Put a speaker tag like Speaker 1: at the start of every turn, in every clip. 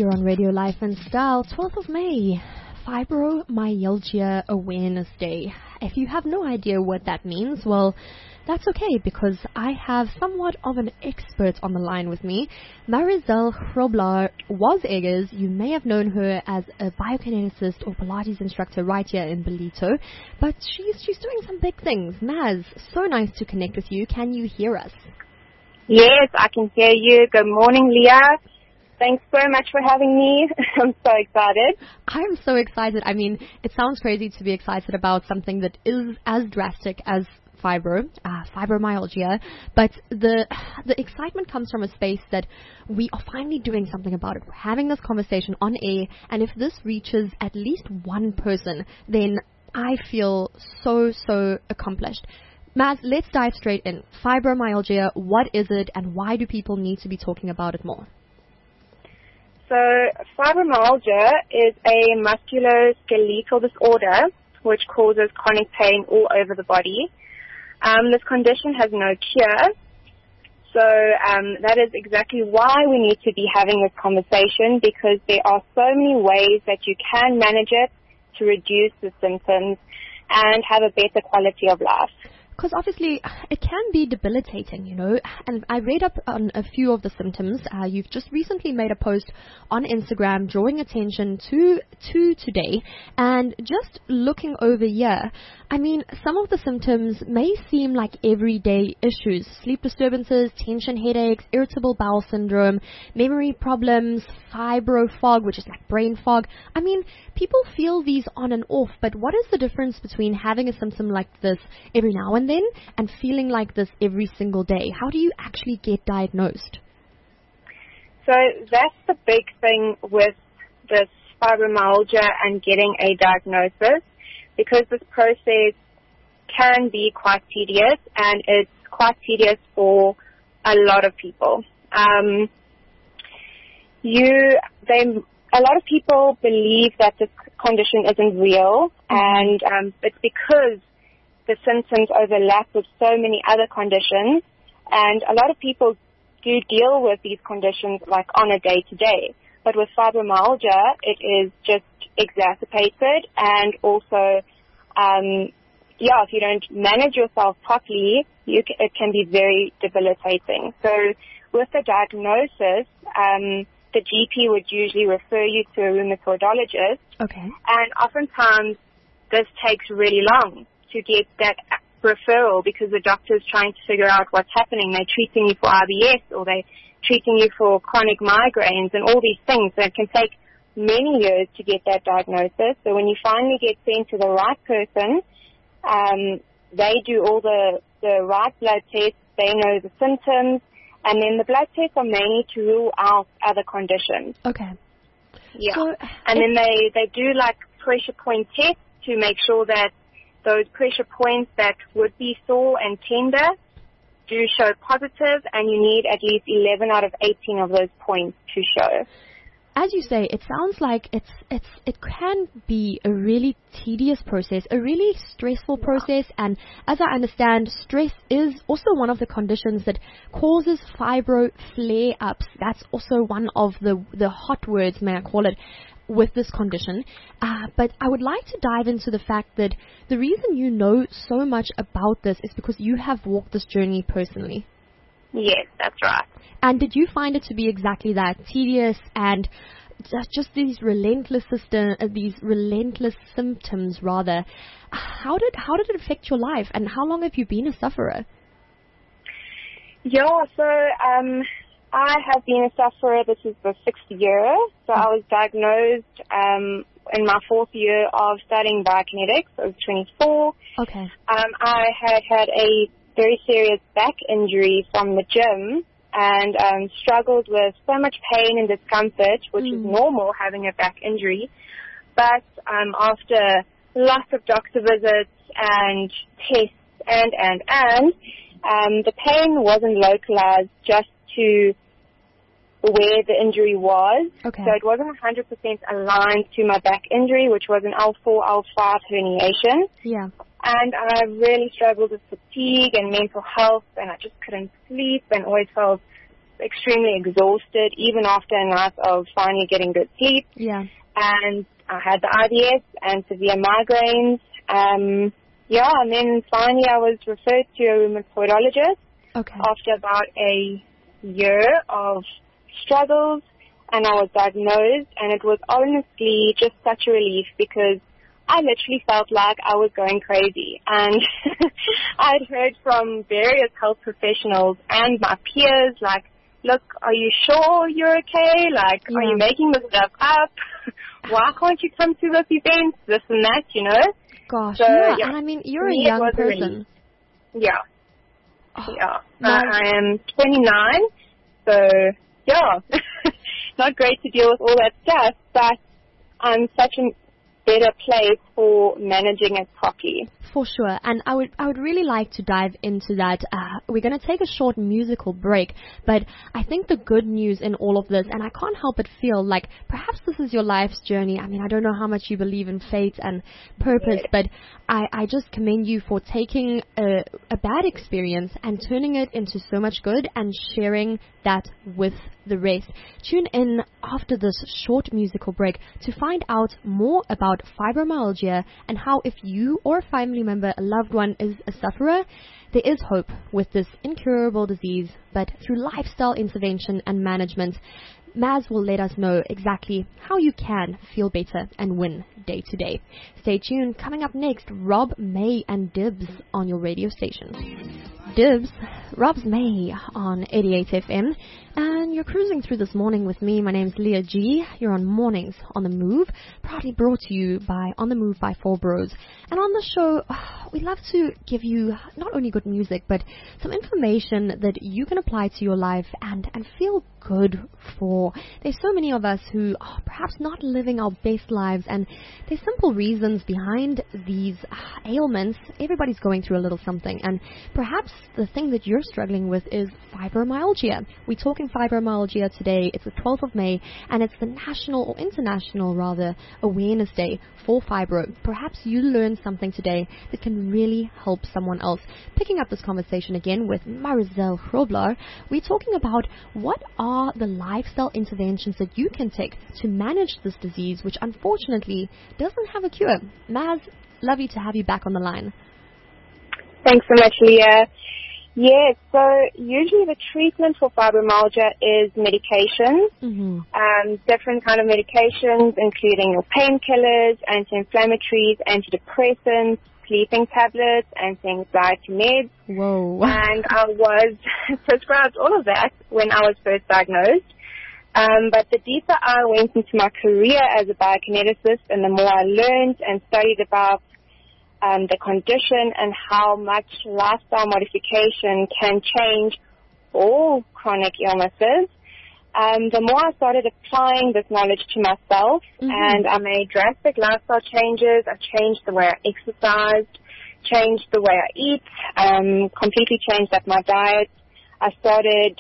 Speaker 1: You're on Radio Life and Style, 12th of May, Fibromyalgia Awareness Day. If you have no idea what that means, well, that's okay, because I have somewhat of an expert on the line with me. Marizel Grobler was Eggers. You may have known her as a biokineticist or Pilates instructor right here in Ballito, but she's doing some big things. Maz, so nice to connect with you. Can you hear us?
Speaker 2: Yes, I can hear you. Good morning, Leah. Thanks so much for having me. I'm so excited.
Speaker 1: I'm so excited. I mean, it sounds crazy to be excited about something that is as drastic as fibromyalgia, but the excitement comes from a space that we are finally doing something about it. We're having this conversation on air, and if this reaches at least one person, then I feel so accomplished. Maz, let's dive straight in. Fibromyalgia, what is it, and why do people need to be talking about it more?
Speaker 2: So fibromyalgia is a musculoskeletal disorder which causes chronic pain all over the body. This condition has no cure, so that is exactly why we need to be having this conversation, because there are so many ways that you can manage it to reduce the symptoms and have a better quality of life.
Speaker 1: Because obviously it can be debilitating, you know, and I read up on a few of the symptoms. You've just recently made a post on Instagram drawing attention to today, and just looking over here, I mean, some of the symptoms may seem like everyday issues: sleep disturbances, tension headaches, irritable bowel syndrome, memory problems, fibro fog, which is like brain fog. I mean, people feel these on and off, but what is the difference between having a symptom like this every now and then and feeling like this every single day? How do you actually get diagnosed?
Speaker 2: So that's the big thing with this fibromyalgia and getting a diagnosis, because this process can be quite tedious, and it's quite tedious for a lot of people. A lot of people believe that this condition isn't real, and it's because the symptoms overlap with so many other conditions, and a lot of people do deal with these conditions like on a day-to-day. But with fibromyalgia, it is just exacerbated, and also, if you don't manage yourself properly, it can be very debilitating. So with the diagnosis, the GP would usually refer you to a rheumatologist.
Speaker 1: Okay.
Speaker 2: And oftentimes this takes really long to get that referral, because the doctor's trying to figure out what's happening. They're treating you for IBS, or they're treating you for chronic migraines and all these things. So it can take many years to get that diagnosis. So when you finally get sent to the right person, they do all the right blood tests, they know the symptoms, and then the blood tests are mainly to rule out other conditions.
Speaker 1: Okay.
Speaker 2: Yeah.
Speaker 1: So
Speaker 2: and then they do like pressure point tests to make sure that those pressure points that would be sore and tender do show positive, and you need at least 11 out of 18 of those points to show.
Speaker 1: As you say, it sounds like it can be a really tedious process, a really stressful process, and as I understand, stress is also one of the conditions that causes fibro flare-ups. That's also one of the hot words, may I call it, with this condition. But I would like to dive into the fact that the reason you know so much about this is because you have walked this journey personally.
Speaker 2: Yes, that's right.
Speaker 1: And did you find it to be exactly that, tedious and just these relentless symptoms rather? How did it affect your life, and how long have you been a sufferer?
Speaker 2: Yeah, so I have been a sufferer. This is the 6th year. So I was diagnosed in my 4th year of studying biokinetics. I was 24.
Speaker 1: Okay.
Speaker 2: I had a very serious back injury from the gym, and struggled with so much pain and discomfort, which is normal having a back injury. But after lots of doctor visits and tests and the pain wasn't localized just to where the injury was.
Speaker 1: Okay.
Speaker 2: So it wasn't 100% aligned to my back injury, which was an L4, L5 herniation.
Speaker 1: Yeah.
Speaker 2: And I really struggled with fatigue and mental health, and I just couldn't sleep and always felt extremely exhausted, even after a night of finally getting good sleep.
Speaker 1: Yeah.
Speaker 2: And I had the IBS and severe migraines. And then finally I was referred to a rheumatologist after about a year of struggles, and I was diagnosed, and it was honestly just such a relief because I literally felt like I was going crazy. And I'd heard from various health professionals and my peers, like, look, are you sure you're okay? Like, are you making this stuff up? Why can't you come to this event? This and that, you know?
Speaker 1: Gosh, so, and I mean, you're a young person.
Speaker 2: Yeah. I am 29, so, not great to deal with all that stuff, but I'm such a better place for managing it properly.
Speaker 1: For sure, and I would really like to dive into that. We're going to take a short musical break, but I think the good news in all of this, and I can't help but feel like perhaps this is your life's journey. I mean, I don't know how much you believe in fate and purpose, but I just commend you for taking a bad experience and turning it into so much good and sharing that with the rest. Tune in after this short musical break to find out more about fibromyalgia and how, if you or a family member, a loved one, is a sufferer, there is hope with this incurable disease, but through lifestyle intervention and management, Maz will let us know exactly how you can feel better and win day to day. Stay tuned. Coming up next, Rob May and Dibs on your radio station. Dibs, Rob's May on 88 FM, and you're cruising through this morning with me. My name's Leah G. You're on Mornings on the Move, proudly brought to you by On the Move by Four Bros. And on the show, we love to give you not only good music, but some information that you can apply to your life and feel good for. There's so many of us who are perhaps not living our best lives, and there's simple reasons behind these ailments. Everybody's going through a little something, and perhaps the thing that you're struggling with is fibromyalgia. We're talking fibromyalgia today. It's the 12th of May, and it's the national, or international rather, awareness day for fibro. Perhaps you learned something today that can really help someone else. Picking up this conversation again with Marizel Grobler, we're talking about what are the lifestyle interventions that you can take to manage this disease, which unfortunately doesn't have a cure. Maz, lovely to have you back on the line.
Speaker 2: Thanks so much, Leah. Yes, so usually the treatment for fibromyalgia is medications, different kind of medications, including your painkillers, anti-inflammatories, antidepressants, sleeping tablets, anti-anxiety meds.
Speaker 1: Whoa.
Speaker 2: And I was prescribed all of that when I was first diagnosed. But the deeper I went into my career as a biokineticist and the more I learned and studied about the condition and how much lifestyle modification can change all chronic illnesses, the more I started applying this knowledge to myself, and I made drastic lifestyle changes. I changed the way I exercised, changed the way I eat, completely changed up my diet. I started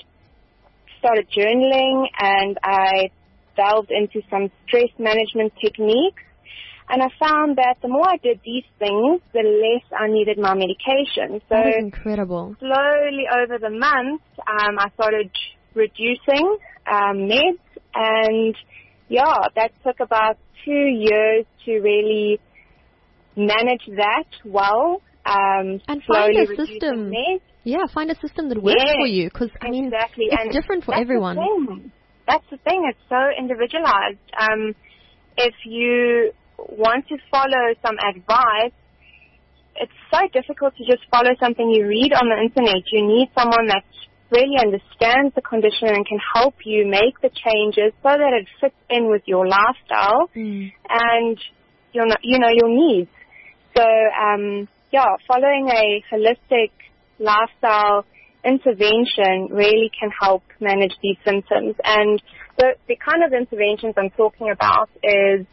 Speaker 2: journaling, and I delved into some stress management techniques. And I found that the more I did these things, the less I needed my medication. So
Speaker 1: that is incredible.
Speaker 2: Slowly over the months, I started reducing meds, and that took about 2 years to really manage that well.
Speaker 1: And find a system.
Speaker 2: Meds.
Speaker 1: Yeah, find a system that works for you, because I mean, it's different for everyone.
Speaker 2: That's the thing. It's so individualized. If you want to follow some advice, it's so difficult to just follow something you read on the internet. You need someone that really understands the condition and can help you make the changes so that it fits in with your lifestyle and your needs. So, following a holistic lifestyle intervention really can help manage these symptoms. And the kind of interventions I'm talking about is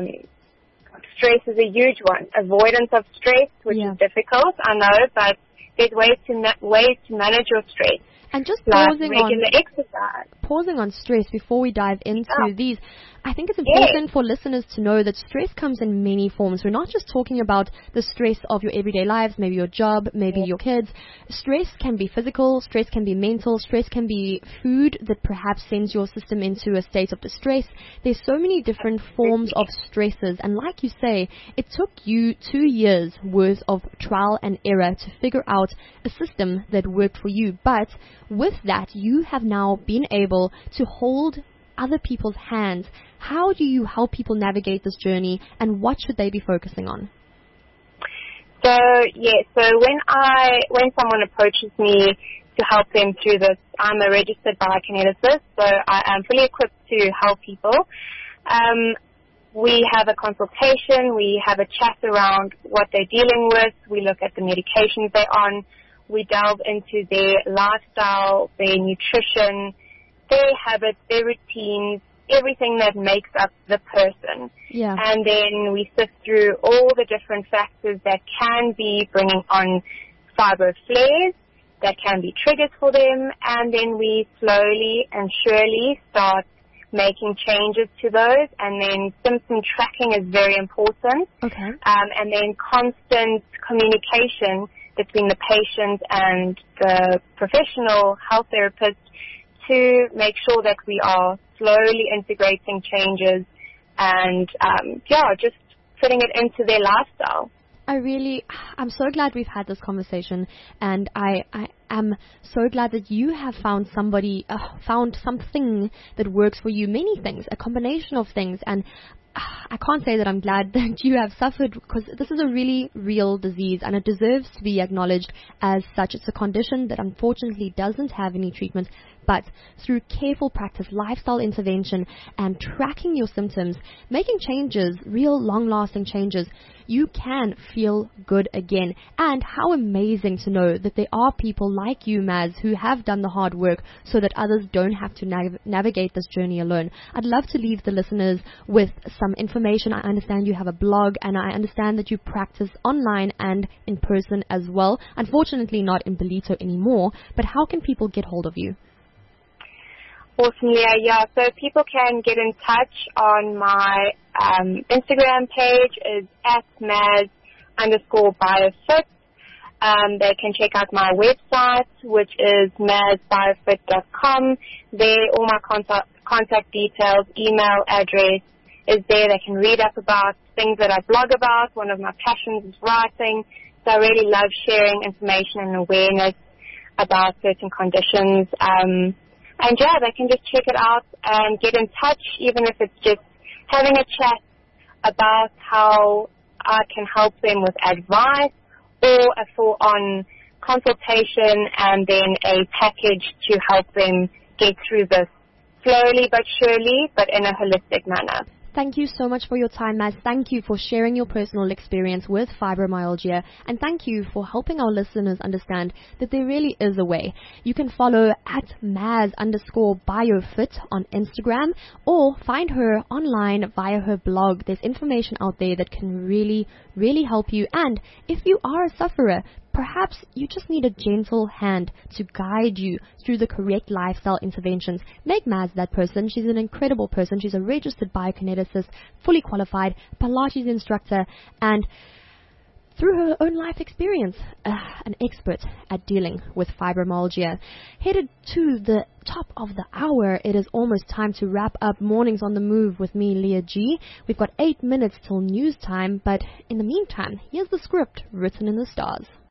Speaker 2: stress is a huge one. Avoidance of stress, which is difficult, I know, but there's ways to manage your stress.
Speaker 1: And just
Speaker 2: Like
Speaker 1: pausing
Speaker 2: regular exercise.
Speaker 1: on stress before we dive into these, I think it's important for listeners to know that stress comes in many forms. We're not just talking about the stress of your everyday lives, maybe your job, maybe your kids. Stress can be physical, stress can be mental, stress can be food that perhaps sends your system into a state of distress. There's so many different forms of stresses, and like you say, it took you 2 years worth of trial and error to figure out a system that worked for you. But with that, you have now been able to hold other people's hands. How do you help people navigate this journey, and what should they be focusing on?
Speaker 2: So when someone approaches me to help them through this, I'm a registered biokineticist, so I am fully equipped to help people. We have a consultation, we have a chat around what they're dealing with, we look at the medications they're on, we delve into their lifestyle, their nutrition, their habits, their routines, everything that makes up the person.
Speaker 1: Yeah.
Speaker 2: And then we sift through all the different factors that can be bringing on fibro flares, that can be triggers for them, and then we slowly and surely start making changes to those, and then symptom tracking is very important.
Speaker 1: Okay.
Speaker 2: And then constant communication between the patient and the professional health therapist to make sure that we are slowly integrating changes and, just fitting it into their lifestyle.
Speaker 1: I'm so glad we've had this conversation, and I am so glad that you have found found something that works for you, many things, a combination of things, and I can't say that I'm glad that you have suffered, because this is a really real disease and it deserves to be acknowledged as such. It's a condition that unfortunately doesn't have any treatment, but through careful practice, lifestyle intervention, and tracking your symptoms, making changes, real long-lasting changes, you can feel good again. And how amazing to know that there are people like you, Maz, who have done the hard work so that others don't have to navigate this journey alone. I'd love to leave the listeners with some information. I understand you have a blog, and I understand that you practice online and in person as well. Unfortunately, not in Ballito anymore, but how can people get hold of you?
Speaker 2: Awesome, Leah. Yeah, so people can get in touch on my Instagram page is @Maz_biofit. They can check out my website, which is mazbiofit.com. There, all my contact details, email address is there. They can read up about things that I blog about. One of my passions is writing, so I really love sharing information and awareness about certain conditions. And they can just check it out and get in touch, even if it's just having a chat about how I can help them with advice, or a full-on consultation, and then a package to help them get through this slowly but surely, but in a holistic manner.
Speaker 1: Thank you so much for your time, Maz. Thank you for sharing your personal experience with fibromyalgia, and thank you for helping our listeners understand that there really is a way. You can follow @Maz_biofit on Instagram, or find her online via her blog. There's information out there that can really, really help you. And if you are a sufferer, perhaps you just need a gentle hand to guide you through the correct lifestyle interventions. Make Maz that person. She's an incredible person. She's a registered biokineticist, fully qualified, Pilates instructor, and through her own life experience, an expert at dealing with fibromyalgia. Headed to the top of the hour, it is almost time to wrap up Mornings on the Move with me, Leah G. We've got 8 minutes till news time, but in the meantime, here's the script written in the stars.